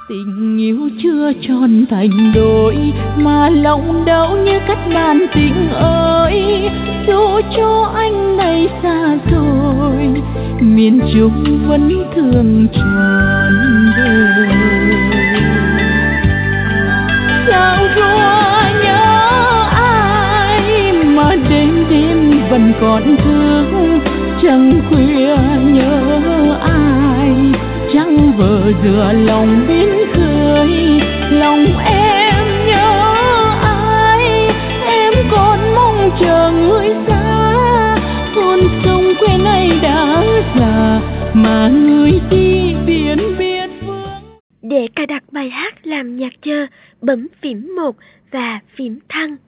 Tình yêu chưa tròn thành đôi mà lòng đau như cắt màn tình ơi, dù cho anh này xa rồi miền Trung vẫn thương trọn đời. Sao rùa nhớ ai mà đêm đêm vẫn còn thương, chẳng khuya nhớ ai chẳng vờ dựa lòng biến khơi. Lòng em nhớ ai, em còn mong chờ người xa, con sông quê này đã già mà người đi biển biết phương. Để cài đặt bài hát làm nhạc chờ, bấm phím 1 và phím thăng.